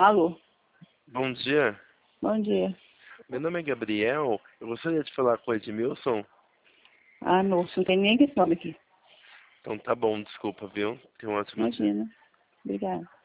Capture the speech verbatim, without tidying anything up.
Alô? Bom dia. Bom dia. Meu nome é Gabriel. Eu gostaria de falar com o Edmilson. Ah, moço, não tem ninguém com esse nome aqui. Então tá bom, desculpa, viu? Tenha um ótimo dia. Imagina. Obrigada.